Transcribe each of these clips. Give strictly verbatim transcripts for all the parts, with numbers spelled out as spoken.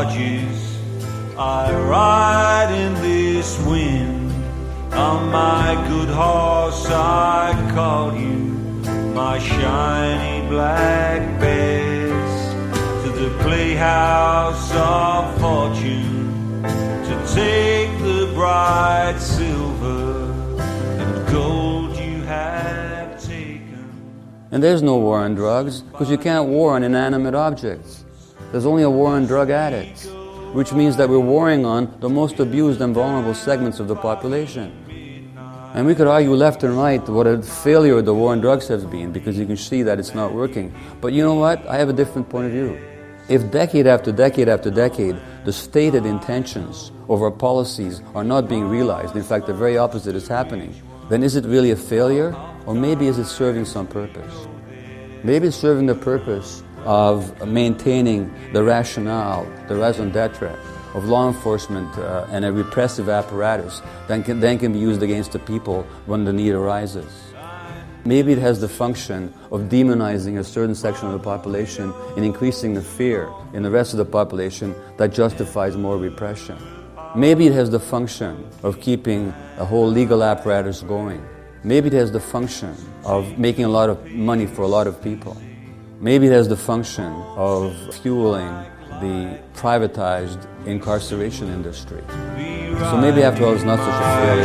barges. I ride in this wind. On my good horse I call you, my shiny black bess, to the playhouse of fortune, to take the bright silver and gold you have taken. And there's no war on drugs, because you can't war on inanimate objects. There's only a war on drug addicts, which means that we're warring on the most abused and vulnerable segments of the population. And we could argue left and right what a failure the war on drugs has been, because you can see that it's not working. But you know what? I have a different point of view. If decade after decade after decade, the stated intentions of our policies are not being realized, in fact the very opposite is happening, then is it really a failure? Or maybe is it serving some purpose? Maybe it's serving the purpose of maintaining the rationale, the raison d'etre of law enforcement uh, and a repressive apparatus that can, then can be used against the people when the need arises. Maybe it has the function of demonizing a certain section of the population and increasing the fear in the rest of the population that justifies more repression. Maybe it has the function of keeping a whole legal apparatus going. Maybe it has the function of making a lot of money for a lot of people. Maybe it has the function of fueling the privatized incarceration industry. So maybe after all it's not such a failure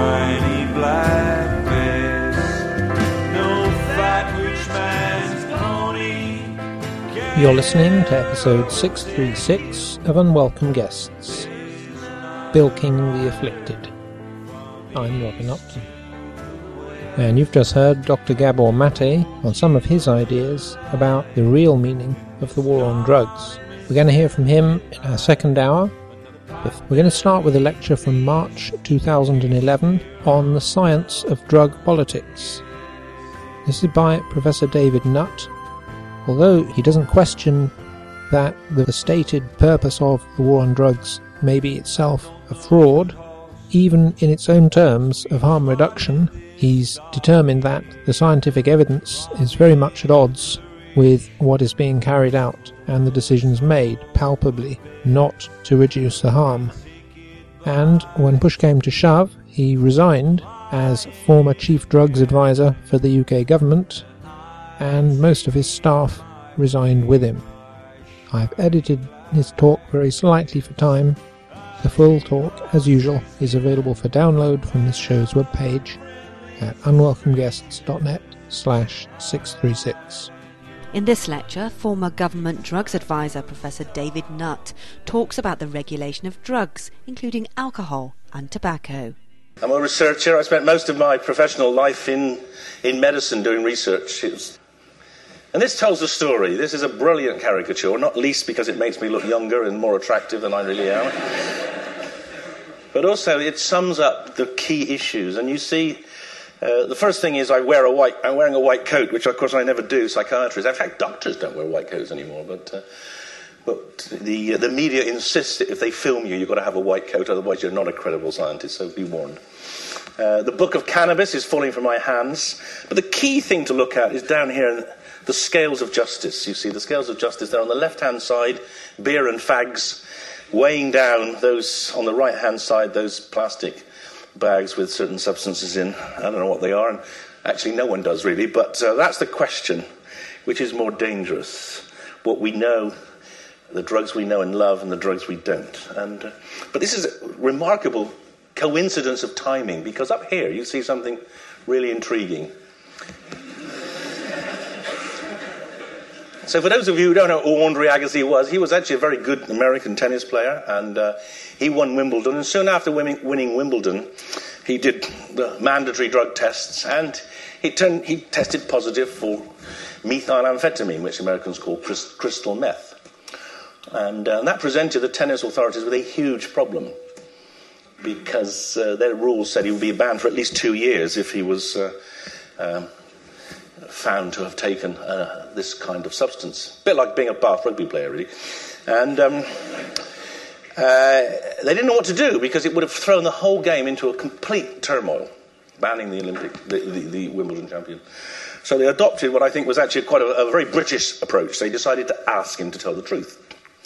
at all. You're listening to episode six thirty-six of Unwelcome Guests, Bilking the Afflicted. I'm Robin Upton. And you've just heard Doctor Gabor Mate on some of his ideas about the real meaning of the war on drugs. We're going to hear from him in our second hour. We're going to start with a lecture from March two thousand eleven on the science of drug politics. This is by Professor David Nutt. Although he doesn't question that the stated purpose of the war on drugs may be itself a fraud, even in its own terms of harm reduction, he's determined that the scientific evidence is very much at odds with what is being carried out and the decisions made, palpably, not to reduce the harm. And when push came to shove, he resigned as former chief drugs advisor for the U K government, and most of his staff resigned with him. I've edited his talk very slightly for time. The full talk, as usual, is available for download from this show's webpage at unwelcomeguests.net slash 636. In this lecture, former government drugs advisor Professor David Nutt talks about the regulation of drugs, including alcohol and tobacco. I'm a researcher. I spent most of my professional life in, in medicine doing research. It was, and this tells a story. This is a brilliant caricature, not least because it makes me look younger and more attractive than I really am. But also it sums up the key issues. And you see, Uh, the first thing is I wear a white, I'm wearing a white coat, which of course I never do, psychiatrists. In fact, doctors don't wear white coats anymore, but uh, but the uh, the media insists that if they film you, you've got to have a white coat, otherwise you're not a credible scientist, so be warned. Uh, the book of cannabis is falling from my hands, but the key thing to look at is down here in the scales of justice. You see, the scales of justice, they're on the left-hand side, beer and fags, weighing down those, on the right-hand side, those plastic bags with certain substances in. I don't know what they are, and actually no one does really, but uh, that's the question. Which is more dangerous? What we know, the drugs we know and love, and the drugs we don't. And uh, but this is a remarkable coincidence of timing, because up here you see something really intriguing. So for those of you who don't know who Andre Agassi was, he was actually a very good American tennis player, and uh, he won Wimbledon. And soon after winning, winning Wimbledon, he did the mandatory drug tests, and he, turned, he tested positive for methylamphetamine, which Americans call crystal meth. And uh, that presented the tennis authorities with a huge problem, because uh, their rules said he would be banned for at least two years if he was Uh, um, found to have taken uh, this kind of substance. A bit like being a Bath rugby player, really. And um, uh, they didn't know what to do, because it would have thrown the whole game into a complete turmoil, banning the Olympic, the, the, the Wimbledon champion. So they adopted what I think was actually quite a, a very British approach. They decided to ask him to tell the truth.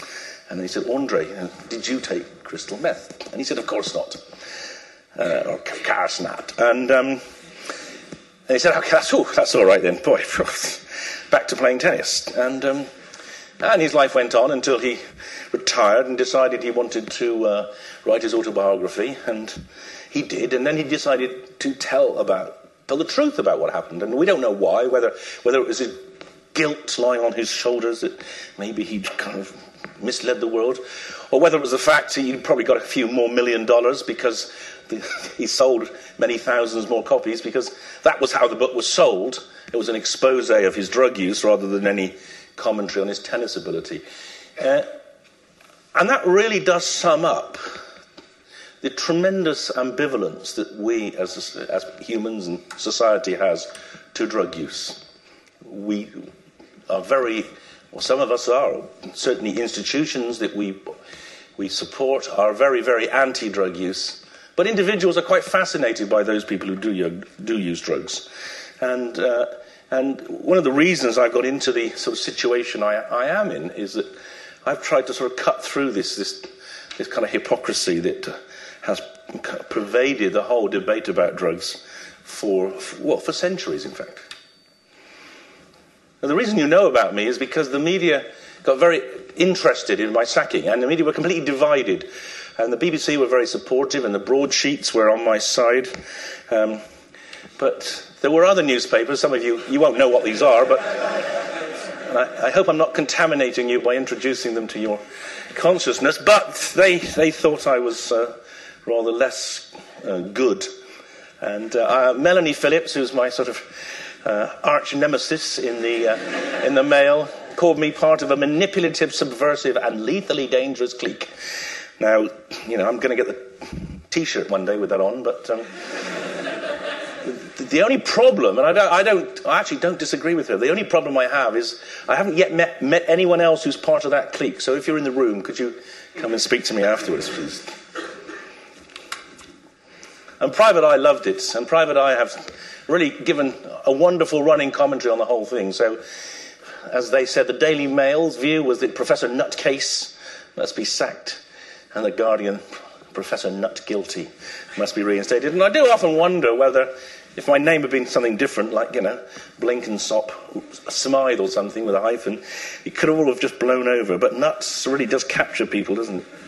And then he said, Andre, uh, did you take crystal meth? And he said, of course not. Uh, or of course not. And, um, and he said, okay, that's, oh, that's all right then. Boy, back to playing tennis. And, um, and his life went on until he retired and decided he wanted to uh, write his autobiography. And he did. And then he decided to tell about, tell the truth about what happened. And we don't know why, whether, whether it was his guilt lying on his shoulders that maybe he'd kind of misled the world, or whether it was the fact he probably got a few more million dollars because the, he sold many thousands more copies, because that was how the book was sold. It was an expose of his drug use rather than any commentary on his tennis ability. Uh, and that really does sum up the tremendous ambivalence that we as, as humans and society has to drug use. We are very, well, some of us are, certainly institutions that we we support are very, very anti-drug use. But individuals are quite fascinated by those people who do, do use drugs. And uh, and one of the reasons I got into the sort of situation I, I am in is that I've tried to sort of cut through this this, this kind of hypocrisy that has pervaded the whole debate about drugs for, for well, for centuries, in fact. And the reason you know about me is because the media got very interested in my sacking, and the media were completely divided. And the B B C were very supportive, and the broadsheets were on my side. Um, but there were other newspapers, some of you, you won't know what these are, but I, I hope I'm not contaminating you by introducing them to your consciousness. But they, they thought I was uh, rather less uh, good. And uh, uh, Melanie Phillips, who's my sort of Uh, arch nemesis in the uh, in the Mail, called me part of a manipulative, subversive, and lethally dangerous clique. Now, you know, I'm going to get the T-shirt one day with that on, but um, the, the only problem, and I don't, I don't, I actually don't disagree with her. The only problem I have is I haven't yet met met anyone else who's part of that clique. So if you're in the room, could you come and speak to me afterwards, please? And Private Eye loved it, and Private Eye have really given a wonderful running commentary on the whole thing. So, as they said, the Daily Mail's view was that Professor Nutcase must be sacked, and the Guardian, Professor Nut guilty, must be reinstated. And I do often wonder whether, if my name had been something different, like, you know, Blenkinsop, Smythe or something with a hyphen, it could all have just blown over. But Nuts really does capture people, doesn't it?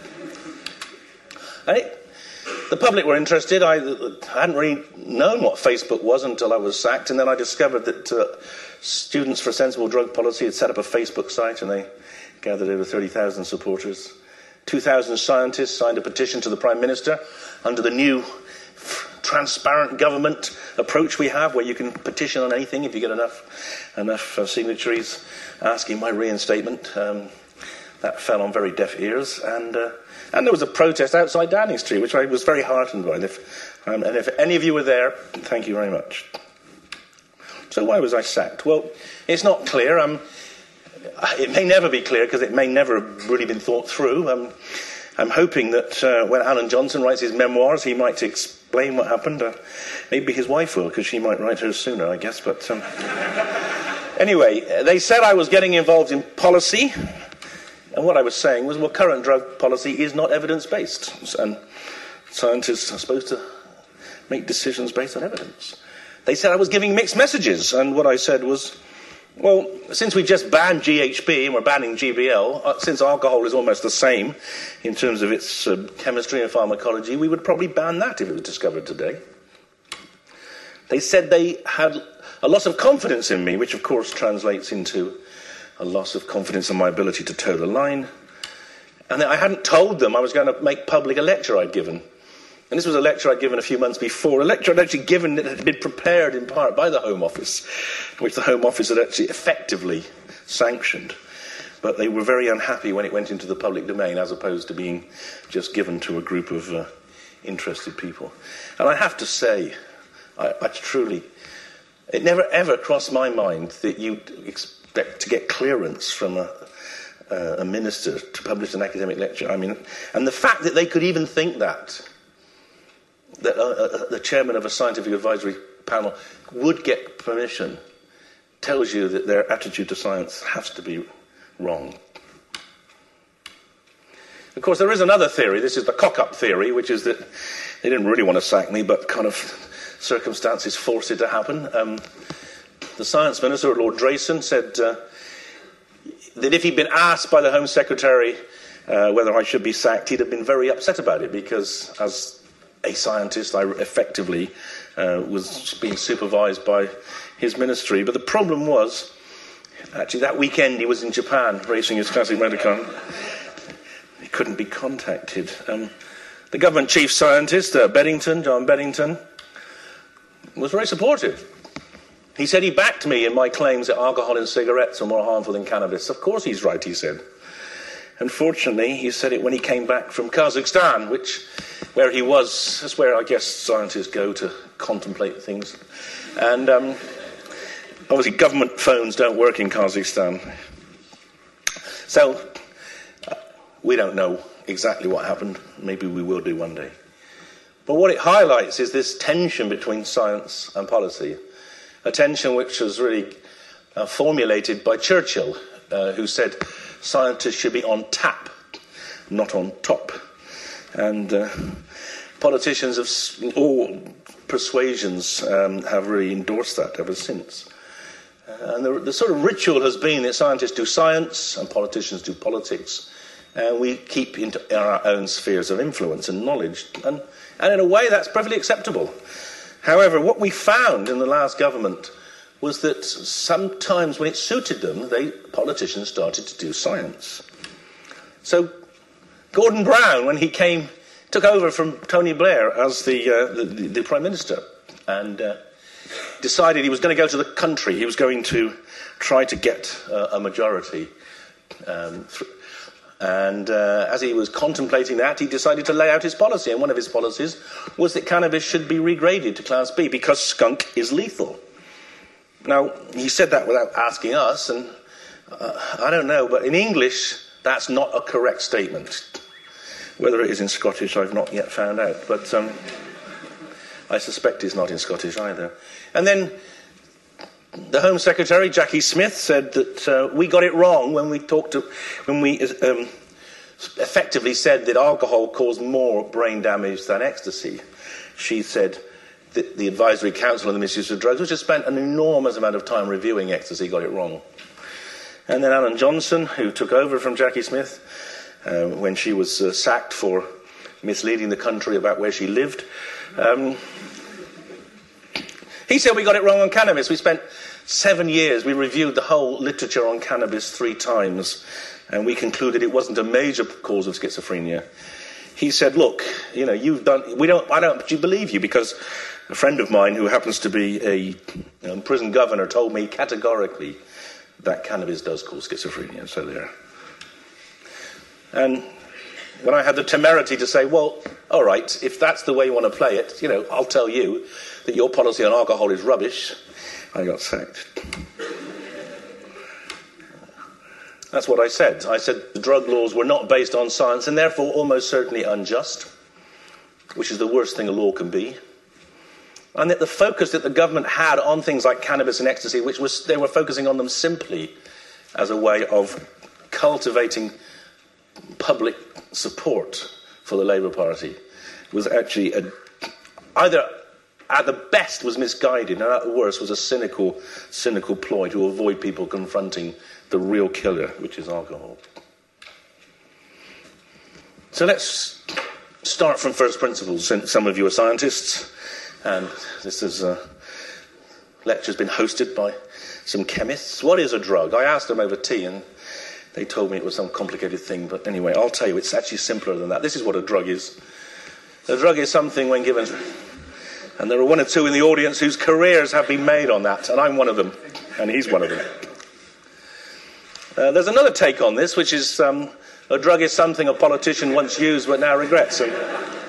Hey? The public were interested. I, I hadn't really known what Facebook was until I was sacked, and then I discovered that uh, Students for Sensible Drug Policy had set up a Facebook site, and they gathered over thirty thousand supporters. two thousand scientists signed a petition to the Prime Minister under the new transparent government approach we have, where you can petition on anything if you get enough enough uh, signatories asking my reinstatement. Um, that fell on very deaf ears, and uh, and there was a protest outside Downing Street, which I was very heartened by. And if, um, and if any of you were there, thank you very much. So why was I sacked? Well, it's not clear. Um, it may never be clear, because it may never have really been thought through. Um, I'm hoping that uh, when Alan Johnson writes his memoirs, he might explain what happened. Uh, maybe his wife will, because she might write hers sooner, I guess. But um, anyway, they said I was getting involved in policy. And what I was saying was, well, current drug policy is not evidence-based, and scientists are supposed to make decisions based on evidence. They said I was giving mixed messages, and what I said was, well, since we just banned G H B and we're banning G B L, uh, since alcohol is almost the same in terms of its uh, chemistry and pharmacology, we would probably ban that if it was discovered today. They said they had a loss of confidence in me, which of course translates into a loss of confidence in my ability to toe the line. And I hadn't told them I was going to make public a lecture I'd given. And this was a lecture I'd given a few months before, a lecture I'd actually given that had been prepared in part by the Home Office, which the Home Office had actually effectively sanctioned. But they were very unhappy when it went into the public domain, as opposed to being just given to a group of uh, interested people. And I have to say, I, I truly, it never ever crossed my mind that you'd expect to get clearance from a, uh, a minister to publish an academic lecture. I mean, and the fact that they could even think that, that uh, uh, the chairman of a scientific advisory panel would get permission, tells you that their attitude to science has to be wrong. Of course, there is another theory. This is the cock-up theory, which is that they didn't really want to sack me, but kind of circumstances forced it to happen. Um, the Science Minister, Lord Drayson, said uh, that if he'd been asked by the Home Secretary uh, whether I should be sacked, he'd have been very upset about it, because as a scientist, I effectively uh, was being supervised by his ministry. But the problem was, actually, that weekend he was in Japan racing his classic motorcar. He couldn't be contacted. Um, the government chief scientist, uh, Beddington, John Beddington, was very supportive. He said he backed me in my claims that alcohol in cigarettes are more harmful than cannabis. Of course he's right, he said. Unfortunately, he said it when he came back from Kazakhstan, which, where he was, is where I guess scientists go to contemplate things. And um, obviously government phones don't work in Kazakhstan. So uh, we don't know exactly what happened. Maybe we will do one day. But what it highlights is this tension between science and policy, a tension which was really uh, formulated by Churchill, uh, who said scientists should be on tap, not on top. And uh, politicians of all persuasions um, have really endorsed that ever since. Uh, and the, the sort of ritual has been that scientists do science and politicians do politics, and we keep into our own spheres of influence and knowledge. And, and in a way, that's perfectly acceptable. However, what we found in the last government was that sometimes when it suited them, they, politicians started to do science. So Gordon Brown, when he came, took over from Tony Blair as the, uh, the, the, the Prime Minister, and uh, decided he was going to go to the country. He was going to try to get uh, a majority. Um, th- and uh, as he was contemplating that, he decided to lay out his policy. And one of his policies was that cannabis should be regraded to Class B because skunk is lethal. Now, he said that without asking us, and uh, I don't know, but in English, that's not a correct statement. Whether it is in Scottish, I've not yet found out, but um, I suspect it's not in Scottish either. And then the Home Secretary, Jackie Smith, said that uh, we got it wrong when we talked to, when we um, effectively said that alcohol caused more brain damage than ecstasy. She said that the Advisory Council on the Misuse of Drugs, which has spent an enormous amount of time reviewing ecstasy, got it wrong. And then Alan Johnson, who took over from Jackie Smith uh, when she was uh, sacked for misleading the country about where she lived, um, he said we got it wrong on cannabis. We spent seven years, we reviewed the whole literature on cannabis three times, and we concluded it wasn't a major cause of schizophrenia. He said, look, you know, you've done, we don't, I don't believe you, because a friend of mine who happens to be a you know, prison governor told me categorically that cannabis does cause schizophrenia, so there. And when I had the temerity to say, well, all right, if that's the way you want to play it, you know, I'll tell you that your policy on alcohol is rubbish, I got sacked. That's what I said. I said the drug laws were not based on science and therefore almost certainly unjust, which is the worst thing a law can be. And that the focus that the government had on things like cannabis and ecstasy, which was they were focusing on them simply as a way of cultivating public support for the Labour Party, was actually a, either at the best was misguided, and at the worst was a cynical, cynical ploy to avoid people confronting the real killer, which is alcohol. So let's start from first principles. Since some of you are scientists, and this is a lecture's been hosted by some chemists. What is a drug? I asked them over tea, and they told me it was some complicated thing. But anyway, I'll tell you, it's actually simpler than that. This is what a drug is. A drug is something when given, and there are one or two in the audience whose careers have been made on that, and I'm one of them, and he's one of them. Uh, there's another take on this, which is um, a drug is something a politician once used but now regrets. And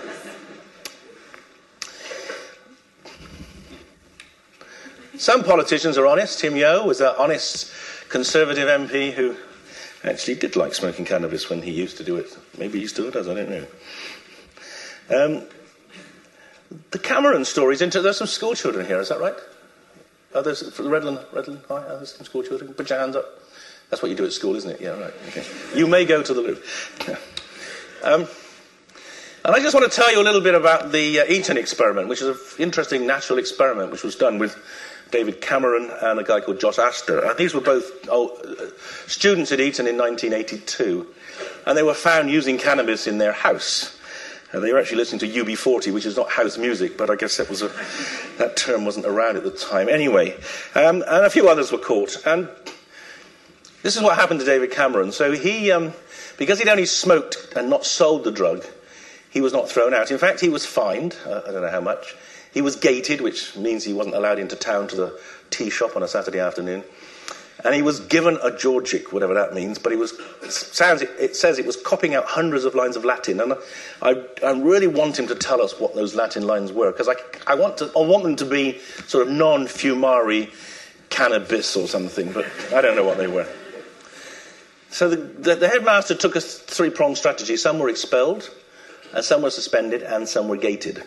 some politicians are honest. Tim Yeo was an honest Conservative M P who actually did like smoking cannabis when he used to do it. Maybe he still does, I don't know. Um, the Cameron stories, into, there's some school children here, is that right? Oh, there's Redland, Redland, hi, oh, there's some school children. Put your hands up. That's what you do at school, isn't it? Yeah, right. Okay. You may go to the Louvre. Um, and I just want to tell you a little bit about the uh, Eton experiment, which is an interesting natural experiment which was done with David Cameron and a guy called Josh Astor. And these were both oh, uh, students at Eton in nineteen eighty-two, and they were found using cannabis in their house. Uh, they were actually listening to U B forty, which is not house music, but I guess that was a, that term wasn't around at the time. Anyway, um, and a few others were caught. And this is what happened to David Cameron. So he, um, because he'd only smoked and not sold the drug, he was not thrown out. In fact, he was fined. Uh, I don't know how much. He was gated, which means he wasn't allowed into town to the tea shop on a Saturday afternoon. And he was given a Georgic, whatever that means, but he was, it, sounds, it says it was copying out hundreds of lines of Latin. And I, I really want him to tell us what those Latin lines were, because I, I, want to, I want them to be sort of non-fumari cannabis or something, but I don't know what they were. So the, the, the headmaster took a three-pronged strategy. Some were expelled, and some were suspended, and some were gated.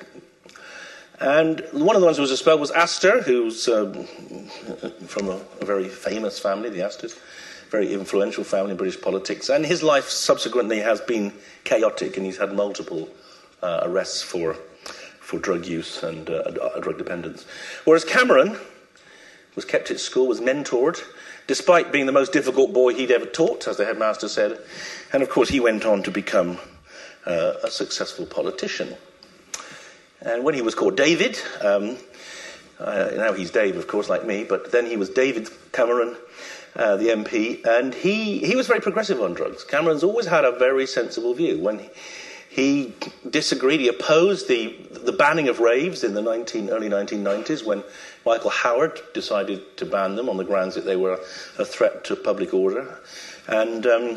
And one of the ones who was expelled was Astor, who's um, from a, a very famous family, the Astors, very influential family in British politics. And his life subsequently has been chaotic, and he's had multiple uh, arrests for for drug use and uh, drug dependence. Whereas Cameron was kept at school, was mentored, despite being the most difficult boy he'd ever taught, as the headmaster said. And of course, he went on to become uh, a successful politician. And when he was called David, um, uh, now he's Dave, of course, like me, but then he was David Cameron, uh, the M P, and he, he was very progressive on drugs. Cameron's always had a very sensible view. When he, he disagreed, he opposed the the banning of raves in the nineteen, early nineteen nineties, when Michael Howard decided to ban them on the grounds that they were a threat to public order. And um,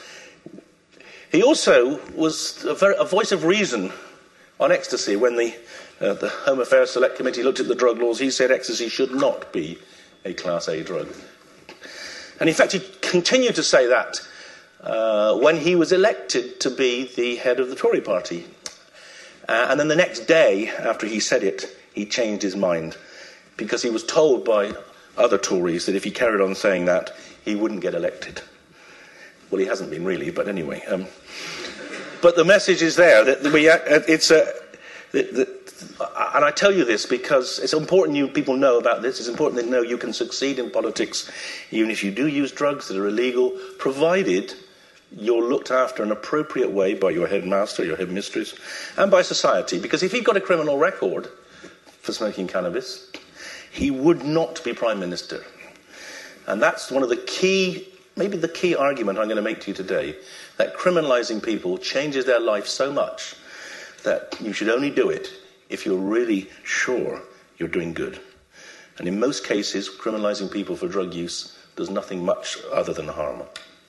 he also was a, very, a voice of reason on ecstasy. When the, uh, the Home Affairs Select Committee looked at the drug laws, he said ecstasy should not be a Class A drug. And in fact, he continued to say that uh, when he was elected to be the head of the Tory party. Uh, and then the next day, after he said it, he changed his mind, because he was told by other Tories that if he carried on saying that, he wouldn't get elected. Well, he hasn't been really, but anyway... Um, But the message is there that we. It's a, that, that, and I tell you this because it's important you people know about this. It's important they know you can succeed in politics, even if you do use drugs that are illegal, provided you're looked after in an appropriate way by your headmaster, your headmistress, and by society. Because if he'd got a criminal record for smoking cannabis, he would not be prime minister, and that's one of the key, maybe the key argument I'm going to make to you today. That criminalising people changes their life so much that you should only do it if you're really sure you're doing good. And in most cases, criminalising people for drug use does nothing much other than harm.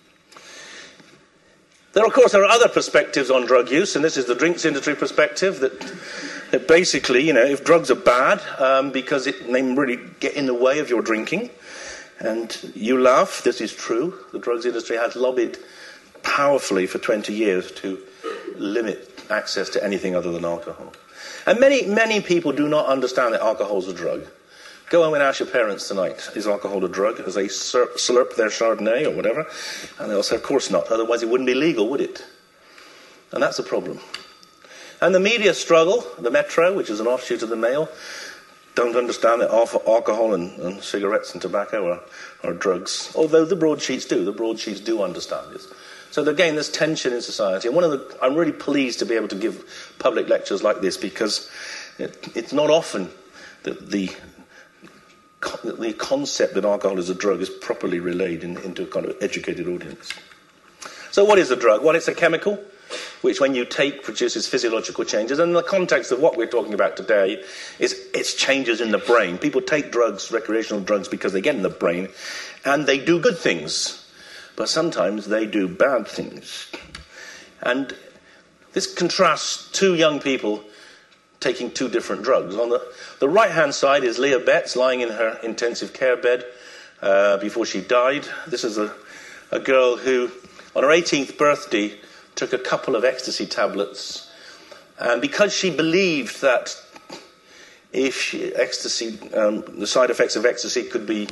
There, of course, there are other perspectives on drug use, and this is the drinks industry perspective, that, that basically, you know, if drugs are bad um, because it, they really get in the way of your drinking, and you laugh, this is true, the drugs industry has lobbied powerfully for twenty years to limit access to anything other than alcohol. And many, many people do not understand that alcohol is a drug. Go home and ask your parents tonight, is alcohol a drug? As they slurp, slurp their Chardonnay or whatever, and they'll say, of course not, otherwise it wouldn't be legal, would it? And that's a problem. And the media struggle, the Metro, which is an offshoot of the Mail, don't understand that alcohol and, and cigarettes and tobacco are, are drugs, although the broadsheets do. The broadsheets do understand this. So again, there's tension in society. And one of the, I'm really pleased to be able to give public lectures like this, because it, it's not often that the, the concept that alcohol is a drug is properly relayed in, into a kind of educated audience. So what is a drug? Well, it's a chemical which, when you take, produces physiological changes. And in the context of what we're talking about today is it's changes in the brain. People take drugs, recreational drugs, because they get in the brain, and they do good things. But sometimes they do bad things. And this contrasts two young people taking two different drugs. On the, the right-hand side is Leah Betts lying in her intensive care bed uh, before she died. This is a, a girl who, on her eighteenth birthday, took a couple of ecstasy tablets. And because she believed that if she, ecstasy, um, the side effects of ecstasy could be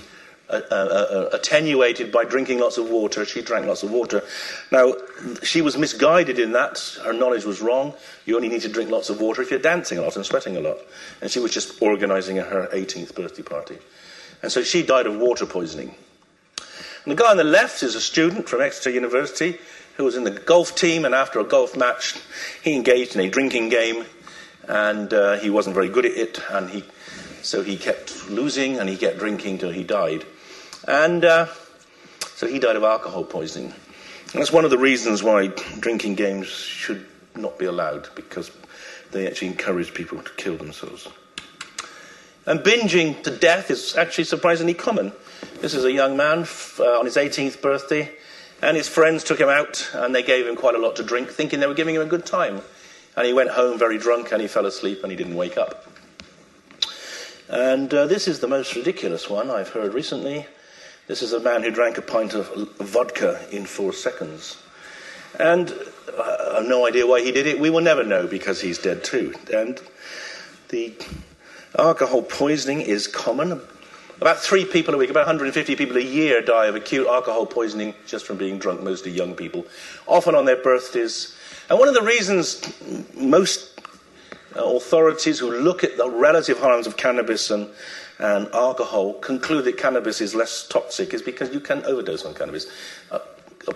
uh, uh, uh, attenuated by drinking lots of water. She drank lots of water. Now, she was misguided in that. Her knowledge was wrong. You only need to drink lots of water if you're dancing a lot and sweating a lot. And she was just organising her eighteenth birthday party. And so she died of water poisoning. And the guy on the left is a student from Exeter University who was in the golf team, and after a golf match, he engaged in a drinking game, and uh, he wasn't very good at it, and he so he kept losing, and he kept drinking till he died. And uh, so he died of alcohol poisoning. And that's one of the reasons why drinking games should not be allowed, because they actually encourage people to kill themselves. And binging to death is actually surprisingly common. This is a young man uh, on his eighteenth birthday, and his friends took him out, and they gave him quite a lot to drink, thinking they were giving him a good time. And he went home very drunk, and he fell asleep, and he didn't wake up. And uh, this is the most ridiculous one I've heard recently. This is a man who drank a pint of vodka in four seconds. And I have no idea why he did it. We will never know, because he's dead too. And the alcohol poisoning is common. About three people a week, about one hundred fifty people a year die of acute alcohol poisoning just from being drunk, mostly young people, often on their birthdays. And one of the reasons most authorities who look at the relative harms of cannabis and, and alcohol conclude that cannabis is less toxic is because you can overdose on cannabis. Uh, uh,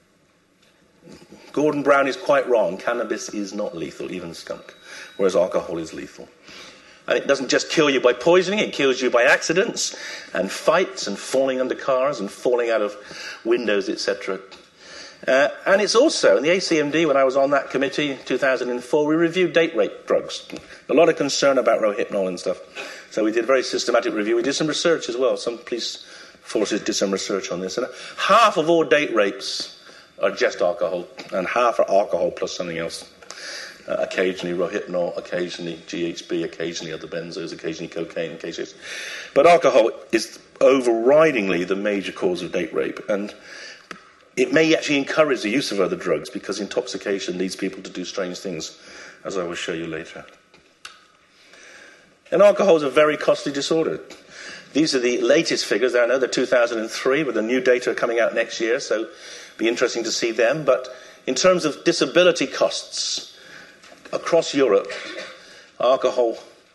Gordon Brown is quite wrong. Cannabis is not lethal, even skunk, whereas alcohol is lethal. And it doesn't just kill you by poisoning, it kills you by accidents and fights and falling under cars and falling out of windows, et cetera. Uh, and it's also, in the A C M D, when I was on that committee in two thousand four, we reviewed date rape drugs. A lot of concern about Rohypnol and stuff. So we did a very systematic review. We did some research as well. Some police forces did some research on this. And half of all date rapes are just alcohol, and half are alcohol plus something else. Uh, occasionally Rohypnol, occasionally G H B, occasionally other benzos, occasionally cocaine, occasionally. But alcohol is overridingly the major cause of date rape, and it may actually encourage the use of other drugs because intoxication leads people to do strange things, as I will show you later. And alcohol is a very costly disorder. These are the latest figures. I know they're two thousand three, with the new data coming out next year, so it'll be interesting to see them. But in terms of disability costs, across Europe, alcohol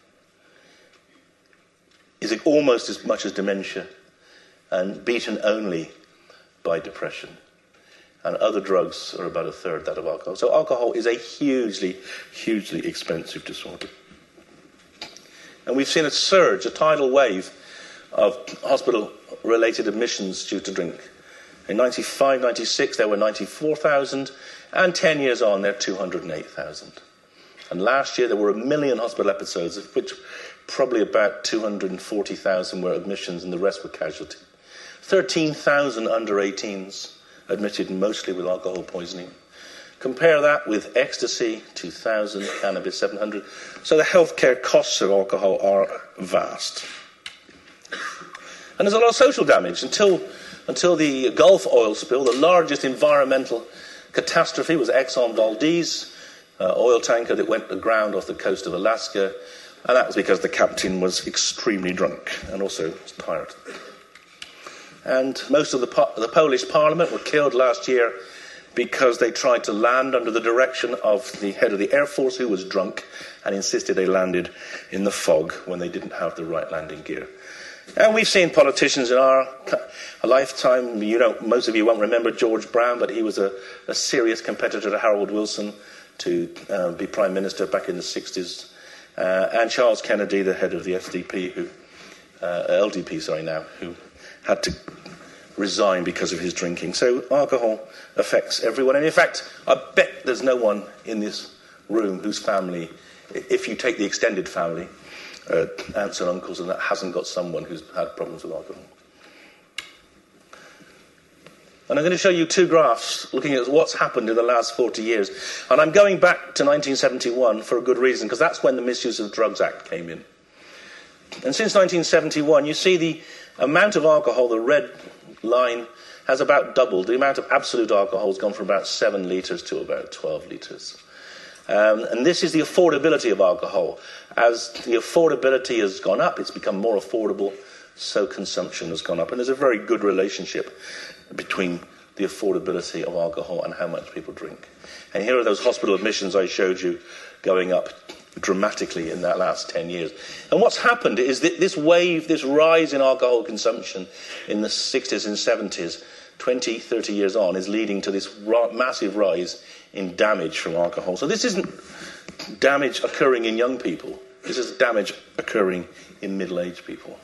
is almost as much as dementia and beaten only by depression. And other drugs are about a third that of alcohol. So alcohol is a hugely, hugely expensive disorder. And we've seen a surge, a tidal wave of hospital-related admissions due to drink. In ninety-five, ninety-six, there were ninety-four thousand, and ten years on, there are two hundred eight thousand. And last year there were a million hospital episodes, of which probably about two hundred forty thousand were admissions and the rest were casualty. thirteen thousand under eighteens admitted, mostly with alcohol poisoning. Compare that with ecstasy, two thousand, cannabis, seven hundred. So the healthcare costs of alcohol are vast. And there's a lot of social damage. Until, until the Gulf oil spill, the largest environmental catastrophe was Exxon Valdez, Uh, oil tanker that went aground off the coast of Alaska, and that was because the captain was extremely drunk and also was tired. And most of the, po- the Polish parliament were killed last year because they tried to land under the direction of the head of the Air Force, who was drunk, and insisted they landed in the fog when they didn't have the right landing gear. And we've seen politicians in our a lifetime. You know, most of you won't remember George Brown, but he was a, a serious competitor to Harold Wilson to uh, be Prime Minister back in the sixties, uh, and Charles Kennedy, the head of the S D P, who, uh, L D P, sorry now, who had to resign because of his drinking. So alcohol affects everyone, and in fact, I bet there's no one in this room whose family, if you take the extended family, uh, aunts and uncles, and that hasn't got someone who's had problems with alcohol. And I'm going to show you two graphs looking at what's happened in the last forty years. And I'm going back to nineteen seventy-one for a good reason, because that's when the Misuse of Drugs Act came in. And since nineteen seventy-one, you see the amount of alcohol, the red line, has about doubled. The amount of absolute alcohol has gone from about seven litres to about twelve litres. Um, and this is the affordability of alcohol. As the affordability has gone up, it's become more affordable so consumption has gone up. And there's a very good relationship between the affordability of alcohol and how much people drink. And here are those hospital admissions I showed you going up dramatically in that last ten years. And what's happened is that this wave, this rise in alcohol consumption in the sixties and seventies, twenty, thirty years on, is leading to this ra- massive rise in damage from alcohol. So this isn't damage occurring in young people. This is damage occurring in middle-aged people.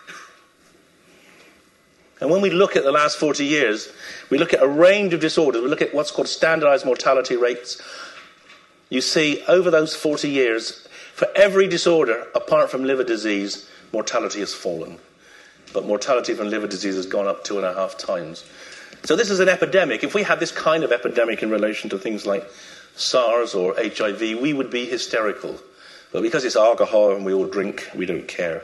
And when we look at the last forty years, we look at a range of disorders. We look at what's called standardized mortality rates. You see, over those forty years, for every disorder, apart from liver disease, mortality has fallen. But mortality from liver disease has gone up two and a half times. So this is an epidemic. If we had this kind of epidemic in relation to things like SARS or H I V, we would be hysterical. But because it's alcohol and we all drink, we don't care.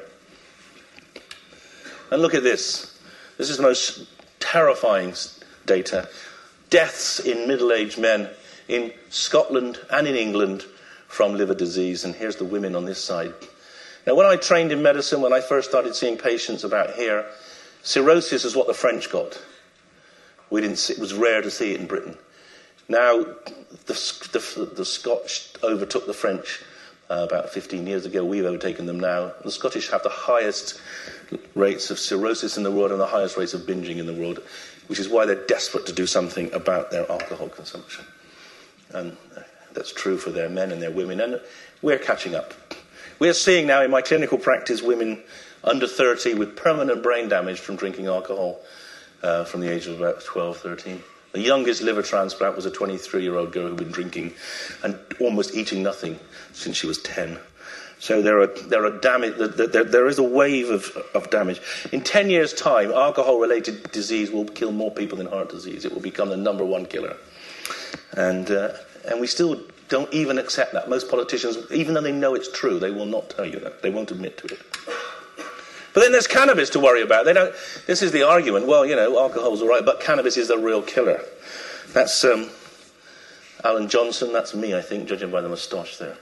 And look at this. This is the most terrifying data. Deaths in middle-aged men in Scotland and in England from liver disease. And here's the women on this side. Now, when I trained in medicine, when I first started seeing patients about here, cirrhosis is what the French got. We didn't see, it was rare to see it in Britain. Now, the, the, the Scotch overtook the French uh, about fifteen years ago. We've overtaken them now. The Scottish have the highest rates of cirrhosis in the world and the highest rates of binging in the world, which is why they're desperate to do something about their alcohol consumption. And that's true for their men and their women. And we're catching up. We're seeing now in my clinical practice women under thirty with permanent brain damage from drinking alcohol uh, from the age of about twelve, thirteen. The youngest liver transplant was a twenty-three-year-old girl who'd been drinking and almost eating nothing since she was ten. So there are there are damage. There, there is a wave of, of damage. In ten years' time, alcohol-related disease will kill more people than heart disease. It will become the number one killer, and uh, and we still don't even accept that. Most politicians, even though they know it's true, they will not tell you that. They won't admit to it. But then there's cannabis to worry about. They don't. This is the argument. Well, you know, alcohol's all right, but cannabis is the real killer. That's um, Alan Johnson. That's me, I think, judging by the moustache there.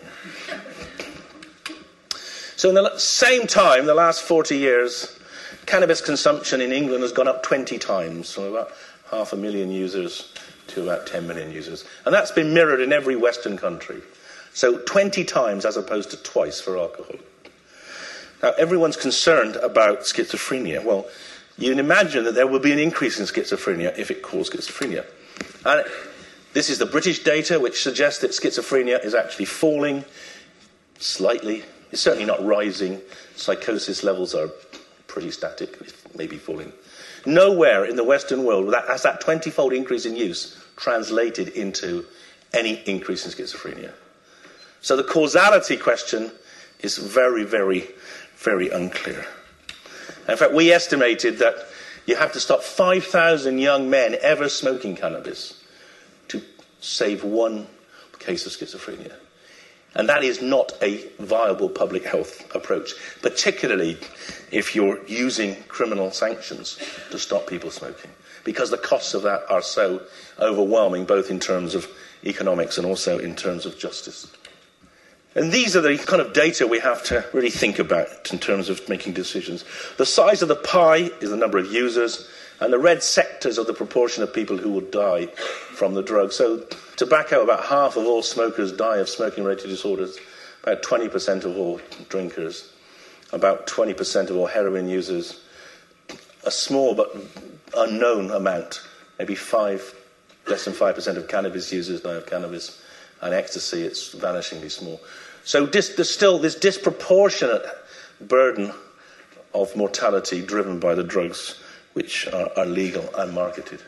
So in the same time, the last forty years, cannabis consumption in England has gone up twenty times, from about half a million users to about ten million users. And that's been mirrored in every Western country. So twenty times as opposed to twice for alcohol. Now, everyone's concerned about schizophrenia. Well, you can imagine that there will be an increase in schizophrenia if it caused schizophrenia. And this is the British data, which suggests that schizophrenia is actually falling slightly. It's certainly not rising. Psychosis levels are pretty static, maybe falling. Nowhere in the Western world has that twenty-fold increase in use translated into any increase in schizophrenia. So the causality question is very, very, very unclear. In fact, we estimated that you have to stop five thousand young men ever smoking cannabis to save one case of schizophrenia. And that is not a viable public health approach, particularly if you're using criminal sanctions to stop people smoking, because the costs of that are so overwhelming, both in terms of economics and also in terms of justice. And these are the kind of data we have to really think about in terms of making decisions. The size of the pie is the number of users, and the red sectors are the proportion of people who will die from the drug. So tobacco, about half of all smokers die of smoking-related disorders, about twenty percent of all drinkers, about twenty percent of all heroin users, a small but unknown amount, maybe five, less than five percent of cannabis users die of cannabis, and ecstasy, it's vanishingly small. So dis- there's still this disproportionate burden of mortality driven by the drugs which are, are legal and marketed.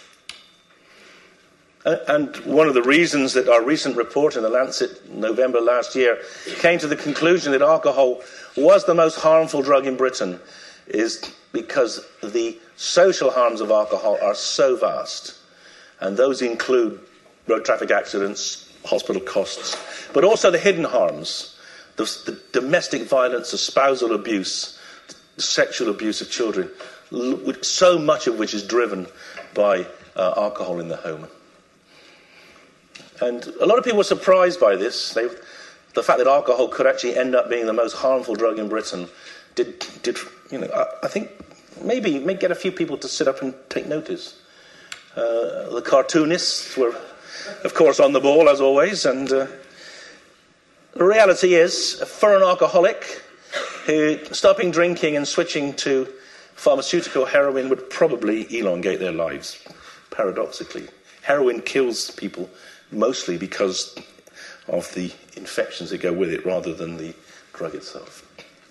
And one of the reasons that our recent report in The Lancet, November last year, came to the conclusion that alcohol was the most harmful drug in Britain is because the social harms of alcohol are so vast. And those include road traffic accidents, hospital costs, but also the hidden harms, the, the domestic violence, the spousal abuse, the sexual abuse of children, so much of which is driven by uh, alcohol in the home. And a lot of people were surprised by this. They, the fact that alcohol could actually end up being the most harmful drug in Britain did, did you know, I, I think maybe may get a few people to sit up and take notice. Uh, the cartoonists were, of course, on the ball, as always, and uh, the reality is, for an alcoholic who stopping drinking and switching to pharmaceutical heroin would probably elongate their lives, paradoxically. Heroin kills people mostly because of the infections that go with it rather than the drug itself.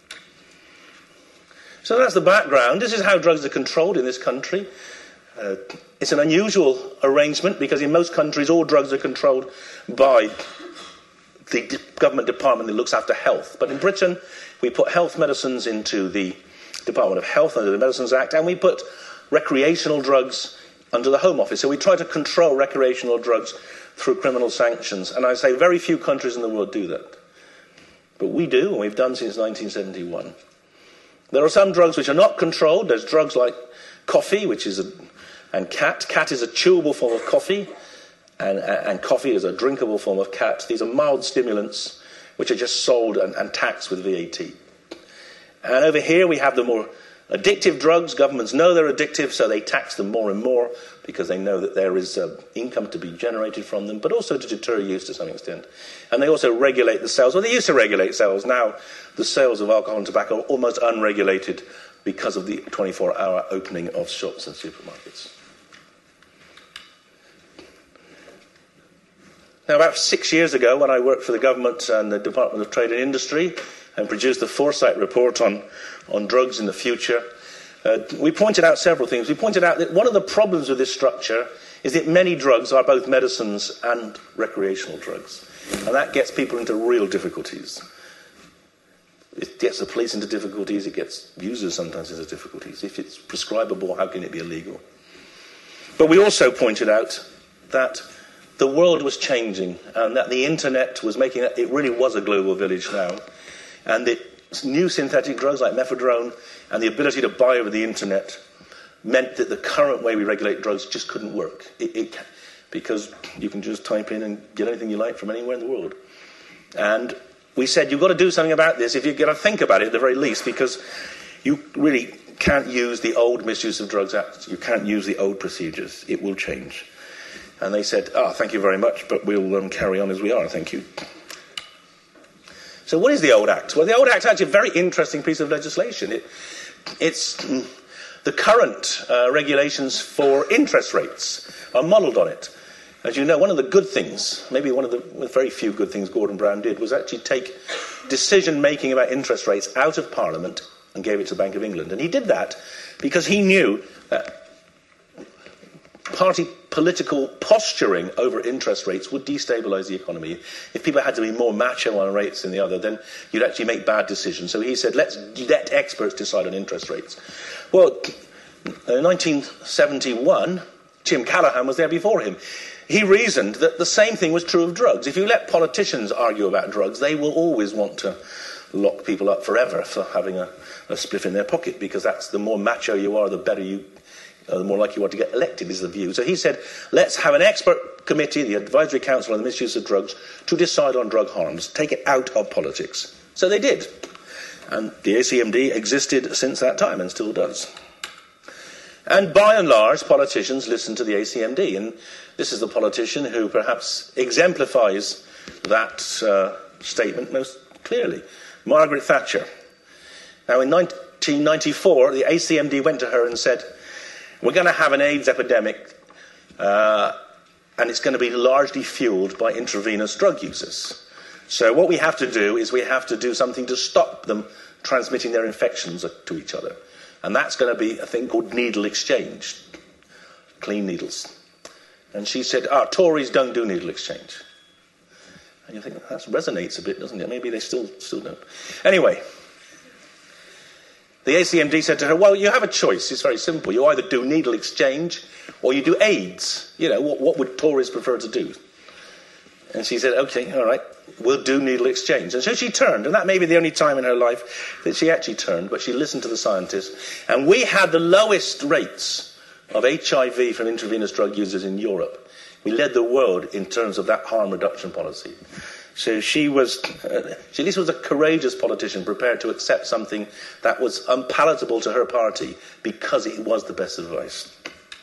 So that's the background. This is how drugs are controlled in this country. Uh, it's an unusual arrangement because in most countries all drugs are controlled by the d- government department that looks after health. But in Britain, we put health medicines into the Department of Health under the Medicines Act, and we put recreational drugs under the Home Office. So we try to control recreational drugs through criminal sanctions. And I say very few countries in the world do that. But we do, and we've done since nineteen seventy-one. There are some drugs which are not controlled. There's drugs like coffee, which is a, and cat. Cat is a chewable form of coffee, and, and coffee is a drinkable form of cat. These are mild stimulants which are just sold and, and taxed with V A T. And over here we have the more addictive drugs. Governments know they're addictive, so they tax them more and more because they know that there is uh, income to be generated from them, but also to deter use to some extent. And they also regulate the sales. Well, they used to regulate sales. Now the sales of alcohol and tobacco are almost unregulated because of the twenty-four hour opening of shops and supermarkets. Now, about six years ago, when I worked for the government and the Department of Trade and Industry and produced the Foresight report on, on drugs in the future, uh, we pointed out several things. We pointed out that one of the problems with this structure is that many drugs are both medicines and recreational drugs. And that gets people into real difficulties. It gets the police into difficulties, it gets users sometimes into difficulties. If it's prescribable, how can it be illegal? But we also pointed out that the world was changing and that the internet was making it, it really was a global village now. And that new synthetic drugs like mephedrone and the ability to buy over the internet meant that the current way we regulate drugs just couldn't work. It, it, because you can just type in and get anything you like from anywhere in the world. And we said, you've got to do something about this if you're going to think about it at the very least, because you really can't use the old Misuse of Drugs Act. You can't use the old procedures. It will change. And they said, ah, oh, thank you very much, but we'll um, carry on as we are, thank you. So what is the old Act? Well, the old Act is actually a very interesting piece of legislation. It, it's mm, the current uh, regulations for interest rates are modelled on it. As you know, one of the good things, maybe one of the very few good things Gordon Brown did, was actually take decision-making about interest rates out of Parliament and gave it to the Bank of England. And he did that because he knew that party political posturing over interest rates would destabilise the economy. If people had to be more macho on rates than the other, then you'd actually make bad decisions. So he said, let's let experts decide on interest rates. Well, in nineteen seventy-one, Jim Callaghan was there before him. He reasoned that the same thing was true of drugs. If you let politicians argue about drugs, they will always want to lock people up forever for having a, a spliff in their pocket, because that's the more macho you are, the better you Uh, the more likely you are to get elected, is the view. So he said, let's have an expert committee, the Advisory Council on the Misuse of Drugs, to decide on drug harms, take it out of politics. So they did. And the A C M D existed since that time and still does. And by and large, politicians listen to the A C M D. And this is the politician who perhaps exemplifies that uh, statement most clearly. Margaret Thatcher. Now, in nineteen ninety-four, the A C M D went to her and said, we're going to have an AIDS epidemic, uh, and it's going to be largely fueled by intravenous drug users. So what we have to do is we have to do something to stop them transmitting their infections to each other. And that's going to be a thing called needle exchange, clean needles. And she said, ah, Tories don't do needle exchange. And you think, that resonates a bit, doesn't it? Maybe they still, still don't. Anyway, the A C M D said to her, well, you have a choice. It's very simple. You either do needle exchange or you do AIDS. You know, what, what would Tories prefer to do? And she said, OK, all right, we'll do needle exchange. And so she turned, and that may be the only time in her life that she actually turned, but she listened to the scientists. And we had the lowest rates of H I V from intravenous drug users in Europe. We led the world in terms of that harm reduction policy. So she was, uh, she at least was a courageous politician, prepared to accept something that was unpalatable to her party because it was the best advice.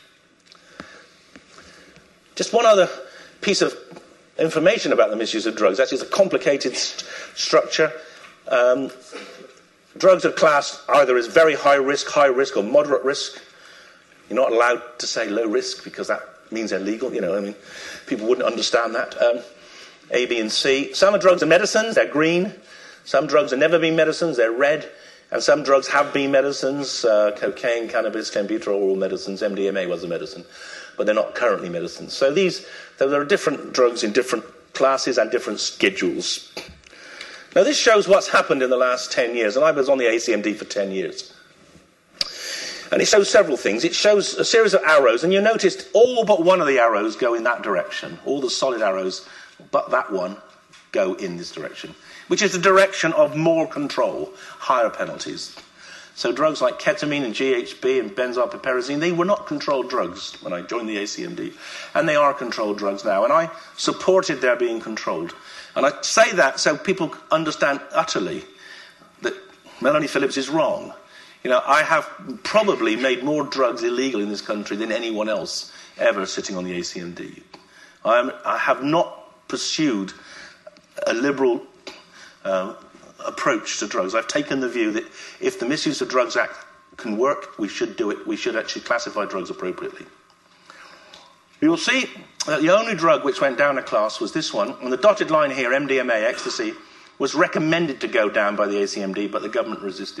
Just one other piece of information about the misuse of drugs. Actually, it's a complicated st- structure. Um, drugs are classed either as very high risk, high risk, or moderate risk. You're not allowed to say low risk because that means they're legal. You know, I mean, people wouldn't understand that. Um, A, B, and C. Some drugs are medicines, they're green. Some drugs have never been medicines, they're red. And some drugs have been medicines. Uh, cocaine, cannabis, clenbuterol, all medicines. M D M A was a medicine, but they're not currently medicines. So these, there are different drugs in different classes and different schedules. Now this shows what's happened in the last ten years, and I was on the A C M D for ten years. And it shows several things. It shows a series of arrows, and you noticed all but one of the arrows go in that direction. All the solid arrows, but that one, go in this direction, which is the direction of more control, higher penalties. So drugs like ketamine and G H B and benzodiazepine, they were not controlled drugs when I joined the A C M D, and they are controlled drugs now, and I supported their being controlled. And I say that so people understand utterly that Melanie Phillips is wrong. You know, I have probably made more drugs illegal in this country than anyone else ever sitting on the A C M D. I, am, I have not pursued a liberal uh, approach to drugs. I've taken the view that if the Misuse of Drugs Act can work, we should do it. We should actually classify drugs appropriately. You will see that the only drug which went down a class was this one, and the dotted line here, M D M A, ecstasy, was recommended to go down by the A C M D, but the government resisted.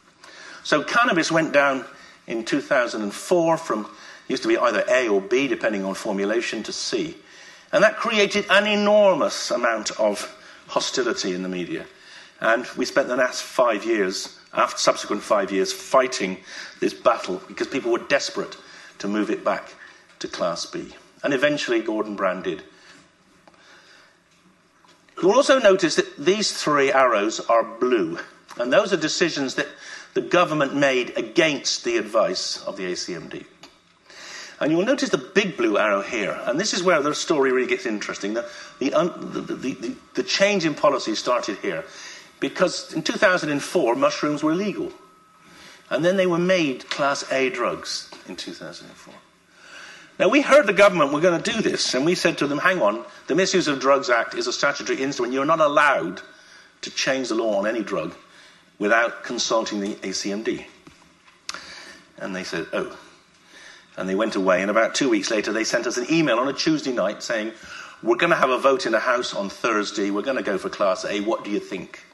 So cannabis went down in two thousand four from, used to be either A or B, depending on formulation, to C. And that created an enormous amount of hostility in the media. And we spent the last five years, after subsequent five years, fighting this battle because people were desperate to move it back to Class B. And eventually Gordon Brown did. You'll also notice that these three arrows are blue. And those are decisions that the government made against the advice of the A C M D. And you'll notice the big blue arrow here, and this is where the story really gets interesting. The, the, un, the, the, the, the change in policy started here, because in two thousand four, mushrooms were legal. And then they were made Class A drugs in two thousand four. Now, we heard the government were going to do this, and we said to them, hang on, the Misuse of Drugs Act is a statutory instrument. You're not allowed to change the law on any drug without consulting the A C M D. And they said, oh. And they went away, and about two weeks later they sent us an email on a Tuesday night saying, we're going to have a vote in the House on Thursday, we're going to go for Class A, what do you think?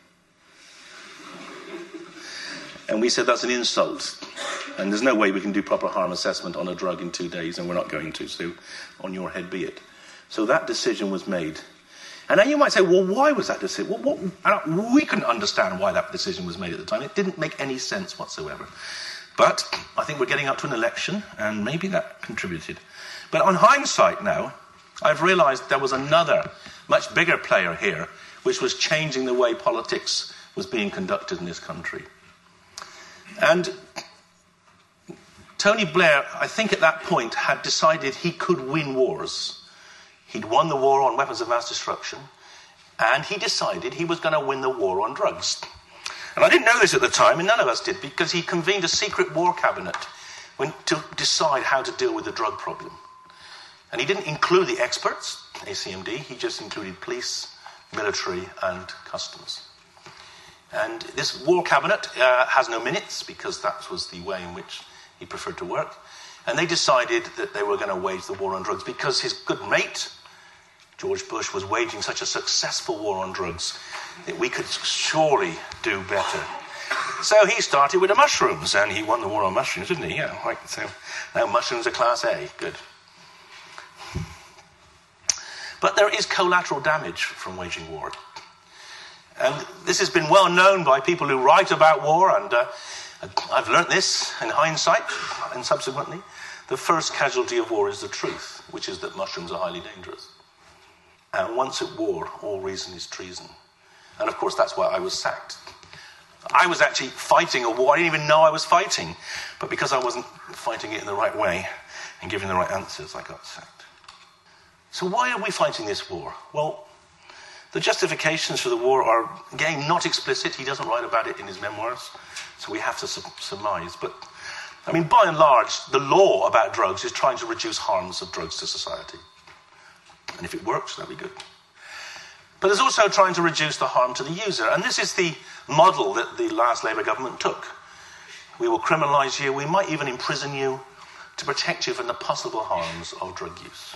And we said, that's an insult, and there's no way we can do proper harm assessment on a drug in two days, and we're not going to, so on your head be it. So that decision was made. And then you might say, well, why was that decision? Well, what, we couldn't understand why that decision was made at the time. It didn't make any sense whatsoever. But I think we're getting up to an election, and maybe that contributed. But on hindsight now, I've realised there was another, much bigger player here, which was changing the way politics was being conducted in this country. And Tony Blair, I think at that point, had decided he could win wars. He'd won the war on weapons of mass destruction, and he decided he was going to win the war on drugs. And I didn't know this at the time, and none of us did, because he convened a secret war cabinet when, to decide how to deal with the drug problem. And he didn't include the experts, A C M D, he just included police, military, and customs. And this war cabinet uh, has no minutes, because that was the way in which he preferred to work. And they decided that they were going to wage the war on drugs because his good mate, George Bush, was waging such a successful war on drugs that we could surely do better. So he started with the mushrooms, and he won the war on mushrooms, didn't he? Yeah, right. So now mushrooms are Class A. Good. But there is collateral damage from waging war. And this has been well known by people who write about war, and uh, I've learnt this in hindsight and subsequently. The first casualty of war is the truth, which is that mushrooms are highly dangerous. And once at war, all reason is treason. And of course, that's why I was sacked. I was actually fighting a war I didn't even know I was fighting. But because I wasn't fighting it in the right way and giving the right answers, I got sacked. So why are we fighting this war? Well, The justifications for the war are, again, not explicit. He doesn't write about it in his memoirs, so we have to su- surmise. But, I mean, by and large, the law about drugs is trying to reduce harms of drugs to society. And if it works, that'll be good. But there's also trying to reduce the harm to the user. And this is the model that the last Labour government took. We will criminalise you, we might even imprison you to protect you from the possible harms of drug use.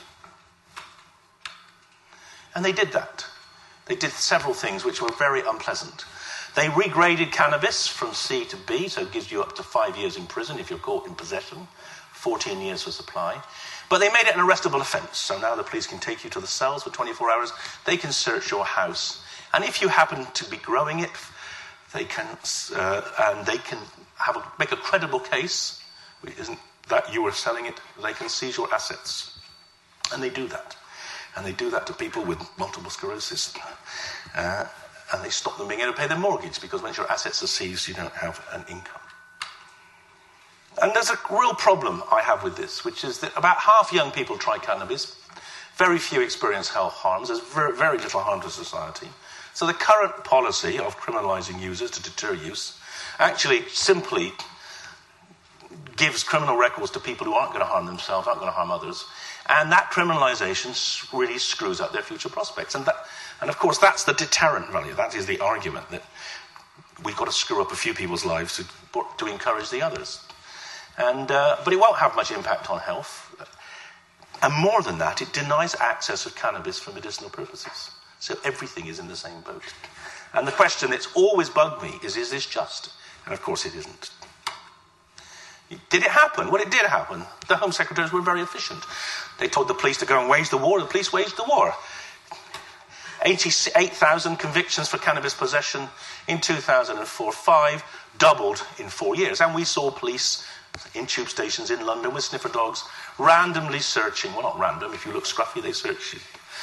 And they did that. They did several things which were very unpleasant. They regraded cannabis from C to B, so it gives you up to five years in prison if you're caught in possession, fourteen years for supply. But they made it an arrestable offence, so now the police can take you to the cells for twenty-four hours. They can search your house. And if you happen to be growing it, they can, uh, and they can have a, make a credible case, which isn't that you were selling it, they can seize your assets. And they do that. And they do that to people with multiple sclerosis. Uh, and they stop them being able to pay their mortgage, because once your assets are seized, you don't have an income. And there's a real problem I have with this, which is that about half young people try cannabis. Very few experience health harms. There's very, very little harm to society. So the current policy of criminalising users to deter use actually simply gives criminal records to people who aren't going to harm themselves, aren't going to harm others. And that criminalisation really screws up their future prospects. And, that, and of course, that's the deterrent value. That is the argument, that we've got to screw up a few people's lives to, to encourage the others. And, uh, but it won't have much impact on health. And more than that, it denies access of cannabis for medicinal purposes. So everything is in the same boat. And the question that's always bugged me is, is this just? And of course it isn't. Did it happen? Well, it did happen. The Home Secretaries were very efficient. They told the police to go and wage the war. The police waged the war. eighty-eight thousand convictions for cannabis possession in two thousand four five, doubled in four years. And we saw police in tube stations in London with sniffer dogs randomly searching. Well, not random. If you look scruffy, they search you.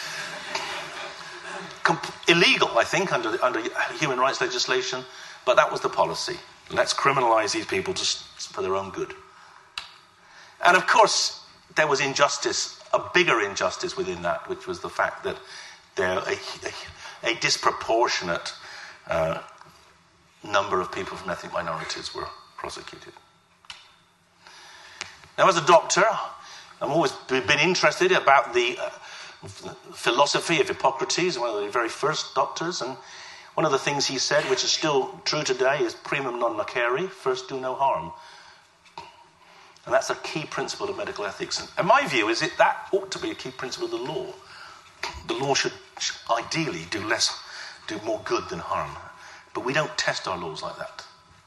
Com- illegal, I think, under, the, under human rights legislation. But that was the policy. Let's criminalise these people just for their own good. And of course, there was injustice, a bigger injustice within that, which was the fact that there a, a, a disproportionate uh, number of people from ethnic minorities were prosecuted. Now, as a doctor, I've always been interested about the uh, philosophy of Hippocrates, one of the very first doctors, and one of the things he said, which is still true today, is primum non nocere, first do no harm. And that's a key principle of medical ethics. And my view is that that ought to be a key principle of the law. The law should ideally do less, do more good than harm. But we don't test our laws like that.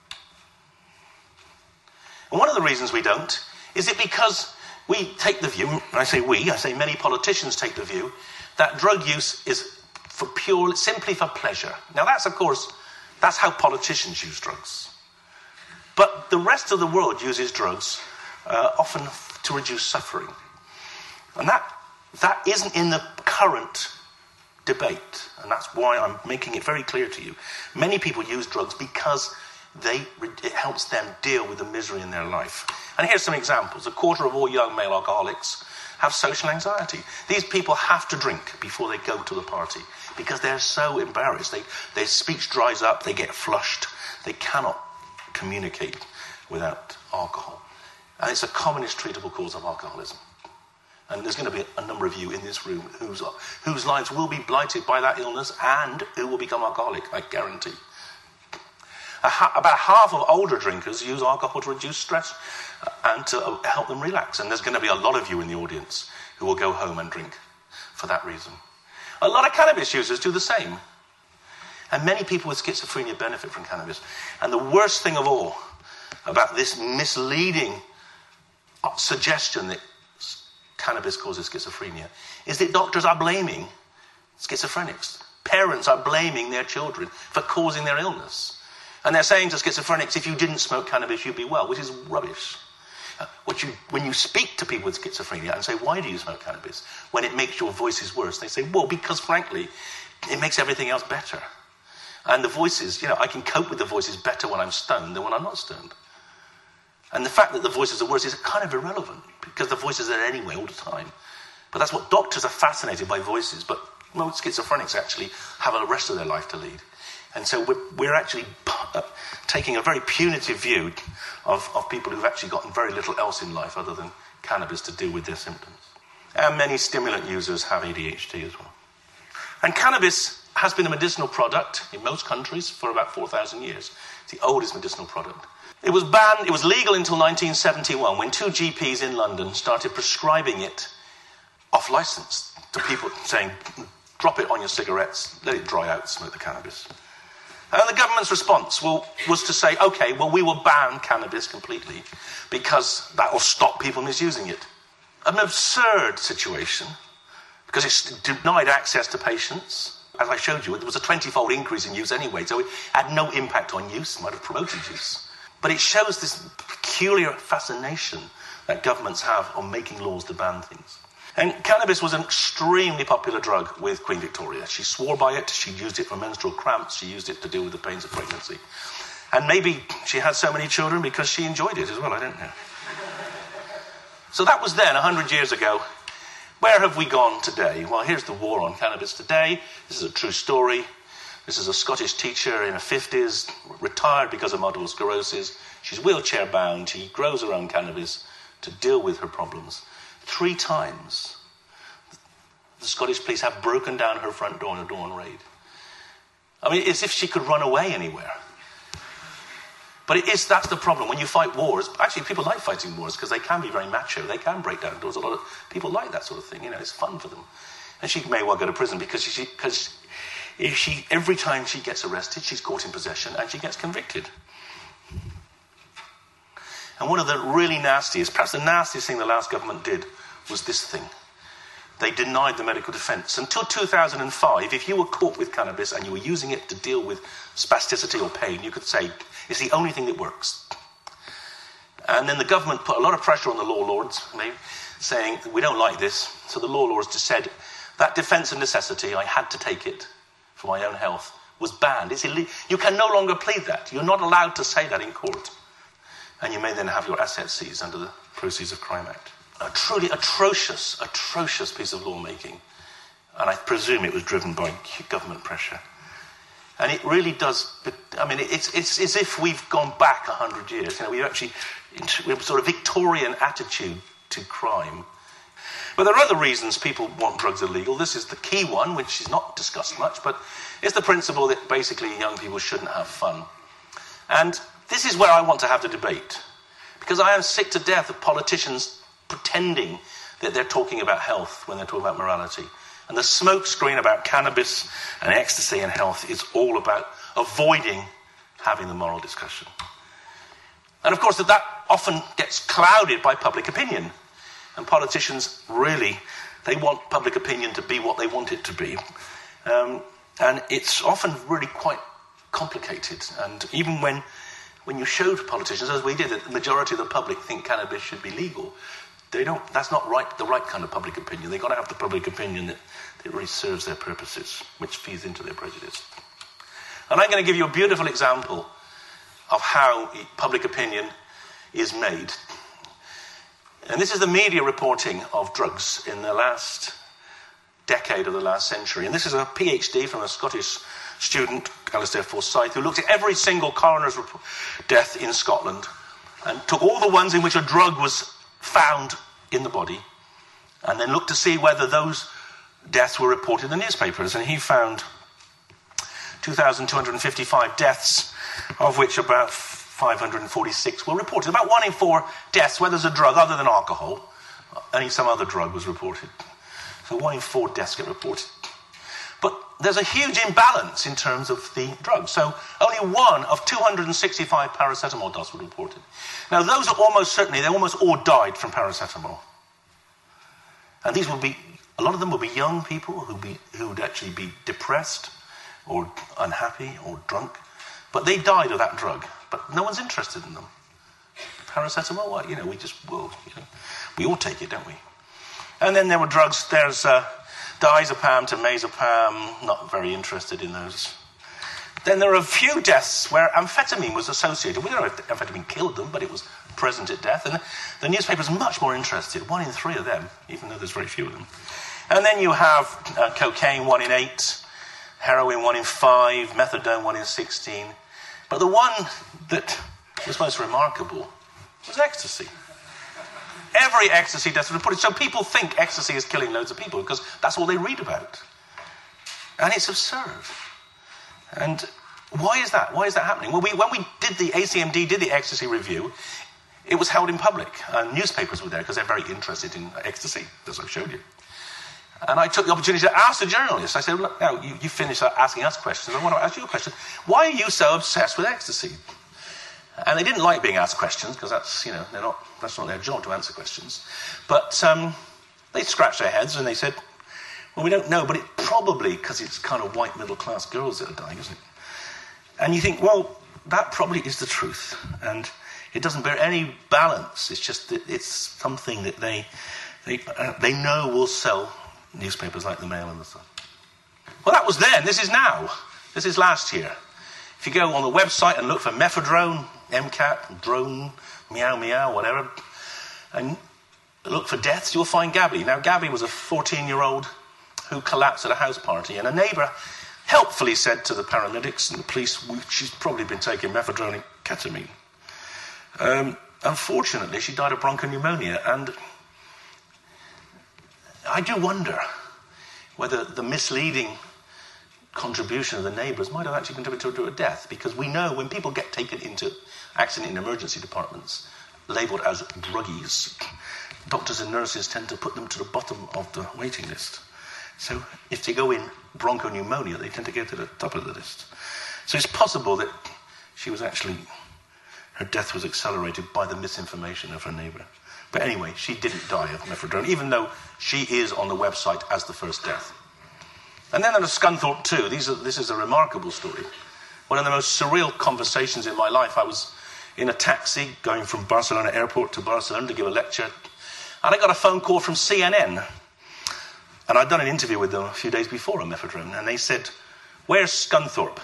And one of the reasons we don't is it because we take the view, and I say we, I say many politicians take the view, that drug use is for pure, simply for pleasure. Now that's, of course, that's how politicians use drugs. But the rest of the world uses drugs uh, often to reduce suffering. And that that isn't in the current debate. And that's why I'm making it very clear to you. Many people use drugs because they it helps them deal with the misery in their life. And here's some examples. A quarter of all young male alcoholics have social anxiety. These people have to drink before they go to the party because they're so embarrassed. They, their speech dries up, they get flushed. They cannot communicate without alcohol. And it's a commonest treatable cause of alcoholism. And there's going to be a number of you in this room whose, whose lives will be blighted by that illness and who will become alcoholic, I guarantee. Ha- about half of older drinkers use alcohol to reduce stress and to uh, help them relax. And there's going to be a lot of you in the audience who will go home and drink for that reason. A lot of cannabis users do the same. And many people with schizophrenia benefit from cannabis. And the worst thing of all about this misleading suggestion that cannabis causes schizophrenia is that doctors are blaming schizophrenics. Parents are blaming their children for causing their illness. And they're saying to schizophrenics, if you didn't smoke cannabis, you'd be well, which is rubbish. Uh, what you, when you speak to people with schizophrenia and say, why do you smoke cannabis? When it makes your voices worse, they say, well, because frankly, it makes everything else better. And the voices, you know, I can cope with the voices better when I'm stoned than when I'm not stoned. And the fact that the voices are worse is kind of irrelevant because the voices are there anyway all the time. But that's what doctors are fascinated by voices, but most schizophrenics actually have a rest of their life to lead. And so we're, we're actually uh, taking a very punitive view of, of people who've actually gotten very little else in life other than cannabis to deal with their symptoms. And many stimulant users have A D H D as well. And cannabis has been a medicinal product in most countries for about four thousand years. It's the oldest medicinal product. It was banned, it was legal until nineteen seventy-one, when two G Ps in London started prescribing it off licence to people, saying, drop it on your cigarettes, let it dry out, smoke the cannabis. And the government's response well, was to say, OK, well, we will ban cannabis completely because that will stop people misusing it. An absurd situation, because it's denied access to patients. As I showed you, there was a twenty-fold increase in use anyway, so it had no impact on use, might have promoted use. But it shows this peculiar fascination that governments have on making laws to ban things. And cannabis was an extremely popular drug with Queen Victoria. She swore by it, she used it for menstrual cramps, she used it to deal with the pains of pregnancy. And maybe she had so many children because she enjoyed it as well, I don't know. So that was then, one hundred years ago. Where have we gone today? Well, here's the war on cannabis today. This is a true story. This is a Scottish teacher in her fifties, retired because of multiple sclerosis. She's wheelchair bound. She grows her own cannabis to deal with her problems. Three times, the Scottish police have broken down her front door in a dawn raid. I mean, as if she could run away anywhere. But it is, that's the problem. When you fight wars, actually people like fighting wars because they can be very macho. They can break down doors. A lot of people like that sort of thing. You know, it's fun for them. And she may well go to prison because she, because if she, every time she gets arrested, she's caught in possession and she gets convicted. And one of the really nastiest, perhaps the nastiest thing the last government did was this thing. They denied the medical defence. Until two thousand five, if you were caught with cannabis and you were using it to deal with spasticity or pain, you could say, it's the only thing that works. And then the government put a lot of pressure on the law lords, maybe, saying, we don't like this. So the law lords just said, that defence of necessity, I had to take it for my own health, was banned. It's illegal. You can no longer plead that. You're not allowed to say that in court. And you may then have your assets seized under the Proceeds of Crime Act. A truly atrocious, atrocious piece of lawmaking. And I presume it was driven by government pressure. And it really does, I mean, it's, it's as if we've gone back a hundred years. You know, we actually, we have a sort of Victorian attitude to crime. But there are other reasons people want drugs illegal. This is the key one, which is not discussed much, but it's the principle that basically young people shouldn't have fun. And this is where I want to have the debate, because I am sick to death of politicians pretending that they're talking about health when they're talking about morality. And the smokescreen about cannabis and ecstasy and health is all about avoiding having the moral discussion. And of course, that, that often gets clouded by public opinion. And politicians really, they want public opinion to be what they want it to be. Um, and it's often really quite complicated. And even when, when you show to politicians, as we did, that the majority of the public think cannabis should be legal, they don't, that's not right, the right kind of public opinion. They've got to have the public opinion that, that really serves their purposes, which feeds into their prejudice. And I'm going to give you a beautiful example of how public opinion is made. And this is the media reporting of drugs in the last decade of the last century. And this is a PhD from a Scottish student, Alistair Forsyth, who looked at every single coroner's death in Scotland and took all the ones in which a drug was found in the body and then looked to see whether those deaths were reported in the newspapers. And he found two thousand two hundred fifty-five deaths, of which about five hundred forty-six were reported. About one in four deaths where there's a drug other than alcohol, only some other drug was reported. So one in four deaths get reported. But there's a huge imbalance in terms of the drugs. So only one of two hundred sixty-five paracetamol deaths were reported. Now those are almost certainly, they almost all died from paracetamol. And these would be, a lot of them would be young people who be, who would actually be depressed or unhappy or drunk. But they died of that drug. But no one's interested in them. Paracetamol, well, you know, we just, well, you know, we all take it, don't we? And then there were drugs, there's uh, diazepam to mazepam, not very interested in those. Then there are a few deaths where amphetamine was associated. We don't know if amphetamine killed them, but it was present at death. And the newspaper's much more interested, one in three of them, even though there's very few of them. And then you have uh, cocaine, one in eight, heroin, one in five, methadone, one in sixteen. But the one that was most remarkable was ecstasy. Every ecstasy death was reported. So people think ecstasy is killing loads of people because that's all they read about. And it's absurd. And why is that? Why is that happening? Well, we, when we did the A C M D, did the ecstasy review, it was held in public. Uh, newspapers were there because they're very interested in ecstasy, as I showed you. And I took the opportunity to ask the journalists. I said, look, now you, you finished asking us questions. I want to ask you a question. Why are you so obsessed with ecstasy? And they didn't like being asked questions because that's, you know, they're not, that's not their job to answer questions. But um, they scratched their heads and they said, well, we don't know, but it probably, because it's kind of white middle-class girls that are dying, isn't it? And you think, well, that probably is the truth. And it doesn't bear any balance. It's just that it's something that they, they, uh, they know will sell newspapers like the Mail and the Sun. Well, that was then. This is now. This is last year. If you go on the website and look for mephedrone, MCAT, drone, meow meow, whatever, and look for deaths, you'll find Gabby. Now, Gabby was a fourteen-year-old who collapsed at a house party, and a neighbour helpfully said to the paramedics and the police, she's probably been taking mephedrone and ketamine. Um, unfortunately, she died of bronchopneumonia, and I do wonder whether the misleading contribution of the neighbours might have actually contributed to her death, because we know when people get taken into accident and emergency departments, labelled as druggies, doctors and nurses tend to put them to the bottom of the waiting list. So if they go in bronchopneumonia, they tend to go to the top of the list. So it's possible that she was actually, her death was accelerated by the misinformation of her neighbour. But anyway, she didn't die of mephedrone, even though she is on the website as the first death. And then there's Scunthorpe too. These are, this is a remarkable story. One of the most surreal conversations in my life. I was in a taxi going from Barcelona airport to Barcelona to give a lecture, and I got a phone call from C N N. And I'd done an interview with them a few days before on mephedrone, and they said, "Where's Scunthorpe?"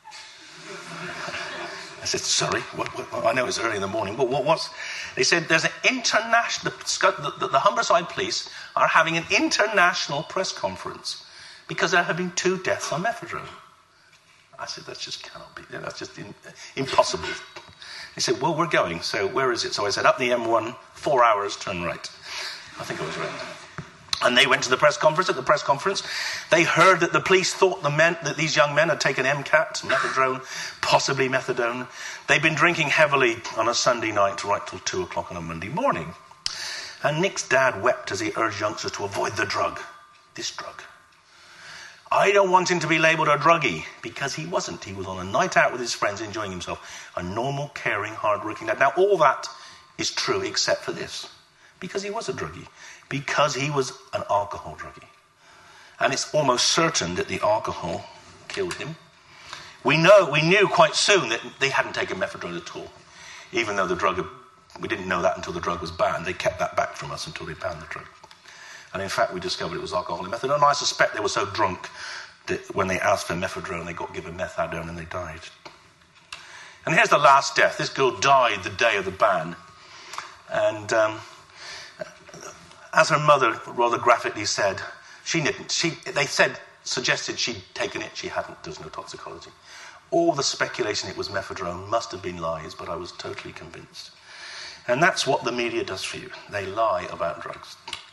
I said, "Sorry, what, what, I know it's early in the morning, but what, what's..." They said, "There's an international... The, the, the Humberside police are having an international press conference because there have been two deaths on mephedrone." I said, "That just cannot be. That's just in, impossible." He said, "Well, we're going, so where is it?" So I said, "Up the M one, four hours, turn right." I think I was right. And they went to the press conference. At the press conference, they heard that the police thought the men, that these young men had taken MCAT, mephedrone, possibly methadone. They'd been drinking heavily on a Sunday night right till two o'clock on a Monday morning. And Nick's dad wept as he urged youngsters to avoid the drug, this drug. I don't want him to be labelled a druggie, because he wasn't. He was on a night out with his friends enjoying himself. A normal, caring, hard-working dad. Now, all that is true except for this. Because he was a druggie. Because he was an alcohol druggie. And it's almost certain that the alcohol killed him. We know, we knew quite soon that they hadn't taken mephedrone at all. Even though the drug, we didn't know that until the drug was banned. They kept that back from us until they banned the drug. And in fact, we discovered it was alcohol and methadone. And I suspect they were so drunk that when they asked for mephedrone, they got given methadone and they died. And here's the last death. This girl died the day of the ban. And um, as her mother rather graphically said, she didn't. She, they said, suggested she'd taken it. She hadn't. There's no toxicology. All the speculation it was mephedrone must have been lies, but I was totally convinced. And that's what the media does for you. They lie about drugs.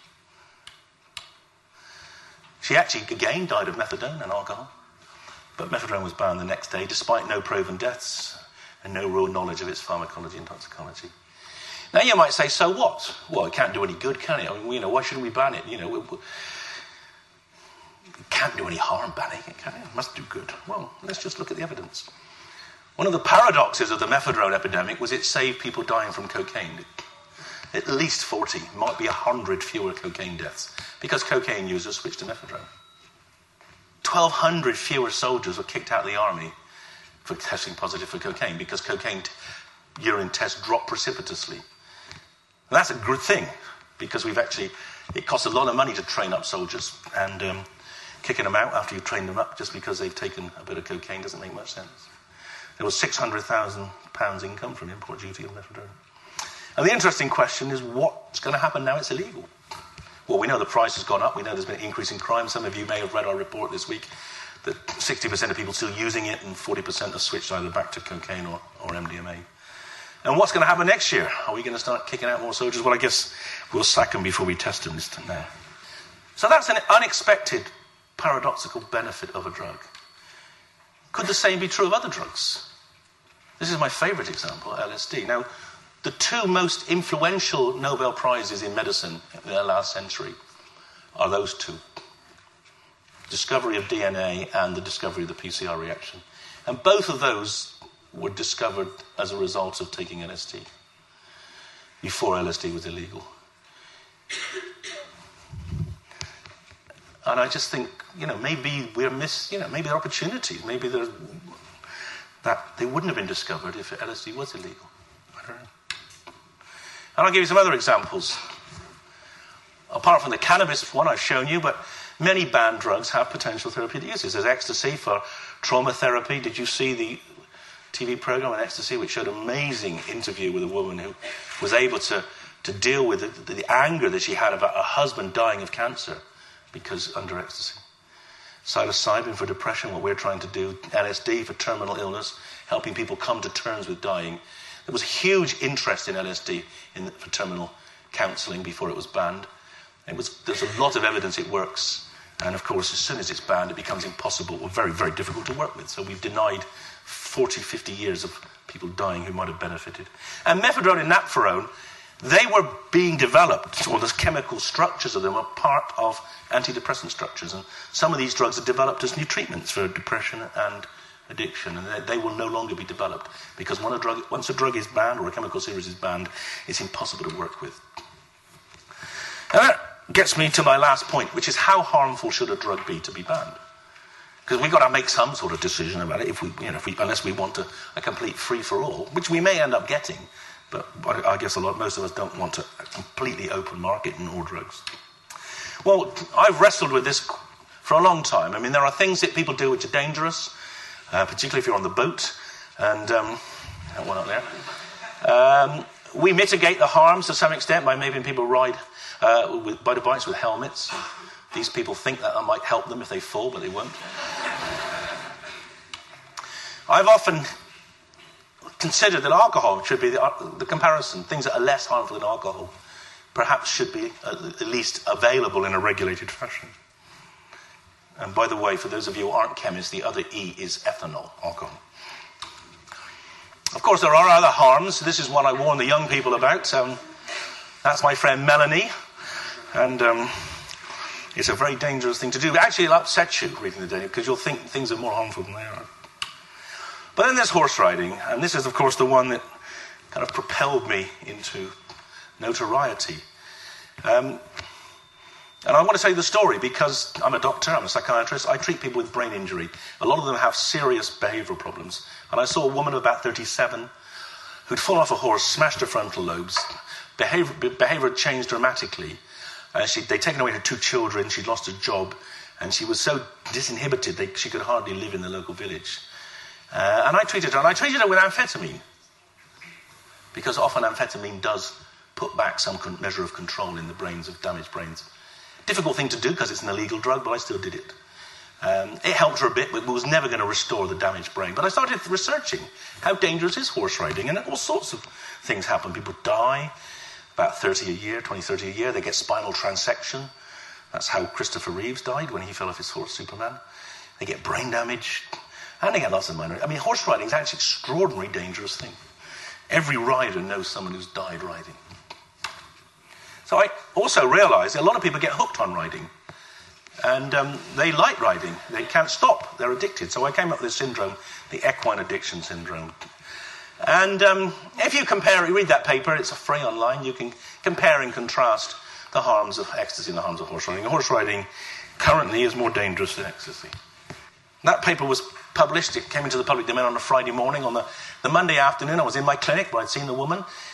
She actually, again, died of methadone and alcohol. But mephedrone was banned the next day, despite no proven deaths and no real knowledge of its pharmacology and toxicology. Now, you might say, so what? Well, it can't do any good, can it? I mean, you know, why shouldn't we ban it? You know, we, we, it can't do any harm banning it, can it? It must do good. Well, let's just look at the evidence. One of the paradoxes of the mephedrone epidemic was it saved people dying from cocaine. At least forty, might be one hundred fewer cocaine deaths, because cocaine users switched to mephedrone. twelve hundred fewer soldiers were kicked out of the army for testing positive for cocaine, because cocaine t- urine tests dropped precipitously. And that's a good thing, because we've actually, it costs a lot of money to train up soldiers, and um, kicking them out after you've trained them up just because they've taken a bit of cocaine doesn't make much sense. There was six hundred thousand pounds income from import duty of mephedrone. And the interesting question is, what's going to happen now it's illegal? Well, we know the price has gone up. We know there's been an increase in crime. Some of you may have read our report this week that sixty percent of people still using it and forty percent have switched either back to cocaine or, or M D M A. And what's going to happen next year? Are we going to start kicking out more soldiers? Well, I guess we'll sack them before we test them this time now. So that's an unexpected, paradoxical benefit of a drug. Could the same be true of other drugs? This is my favourite example, L S D. Now, the two most influential Nobel Prizes in medicine in the last century are those two. Discovery of D N A and the discovery of the P C R reaction. And both of those were discovered as a result of taking L S D, before L S D was illegal. And I just think, you know, maybe we're miss, you know, maybe there are opportunities, maybe there, that they wouldn't have been discovered if L S D was illegal. I don't know. And I'll give you some other examples. Apart from the cannabis one I've shown you, but many banned drugs have potential therapeutic uses. There's ecstasy for trauma therapy. Did you see the T V program on ecstasy, which showed an amazing interview with a woman who was able to, to deal with the, the anger that she had about her husband dying of cancer because under ecstasy. Psilocybin for depression, what we're trying to do. L S D for terminal illness, helping people come to terms with dying. There was huge interest in L S D in, for terminal counselling before it was banned. It was, there's a lot of evidence it works. And of course, as soon as it's banned, it becomes impossible or very, very difficult to work with. So we've denied forty, fifty years of people dying who might have benefited. And methadone and naphthalene, they were being developed, or the chemical structures of them are part of antidepressant structures. And some of these drugs are developed as new treatments for depression and addiction, and they, they will no longer be developed because when a drug, once a drug is banned or a chemical series is banned, it's impossible to work with. And that gets me to my last point, which is how harmful should a drug be to be banned? Because we've got to make some sort of decision about it, if we, you know, if we, unless we want a, a complete free-for-all, which we may end up getting, but I, I guess a lot, most of us don't want a, a completely open market in all drugs. Well, I've wrestled with this for a long time. I mean, there are things that people do which are dangerous, uh, particularly if you're on the boat, and um, that one up there. Um, we mitigate the harms to some extent by making people ride uh, with motorbikes with helmets. These people think that that might help them if they fall, but they won't. I've often considered that alcohol should be the, the comparison. Things that are less harmful than alcohol perhaps should be at least available in a regulated fashion. And by the way, for those of you who aren't chemists, the other E is ethanol, alcohol. Of course, there are other harms. This is one I warn the young people about. Um, that's my friend Melanie. And um, it's a very dangerous thing to do. Actually, it'll upset you reading the Daily, because you'll think things are more harmful than they are. But then there's horse riding. And this is, of course, the one that kind of propelled me into notoriety. Um, and I want to tell you the story because I'm a doctor, I'm a psychiatrist, I treat people with brain injury. A lot of them have serious behavioural problems. And I saw a woman of about thirty-seven who'd fallen off a horse, smashed her frontal lobes, behaviour, behaviour had changed dramatically. Uh, she, they'd taken away her two children, she'd lost her job, and she was so disinhibited that she could hardly live in the local village. Uh, and I treated her, and I treated her with amphetamine. Because often amphetamine does put back some con- measure of control in the brains of damaged brains. Difficult thing to do because it's an illegal drug, but I still did it. Um, it helped her a bit, but it was never going to restore the damaged brain. But I started researching how dangerous is horse riding, and all sorts of things happen. People die, about thirty a year, twenty, thirty a year. They get spinal transection. That's how Christopher Reeves died when he fell off his horse, Superman. They get brain damage, and they get lots of minor... I mean, horse riding is actually an extraordinarily dangerous thing. Every rider knows someone who's died riding. So I also realised that a lot of people get hooked on riding. And um, they like riding. They can't stop. They're addicted. So I came up with this syndrome, the equine addiction syndrome. And um, if you compare, you read that paper, it's free online, you can compare and contrast the harms of ecstasy and the harms of horse riding. Horse riding currently is more dangerous than ecstasy. That paper was published, it came into the public domain on a Friday morning. On the, the Monday afternoon, I was in my clinic where I'd seen the woman,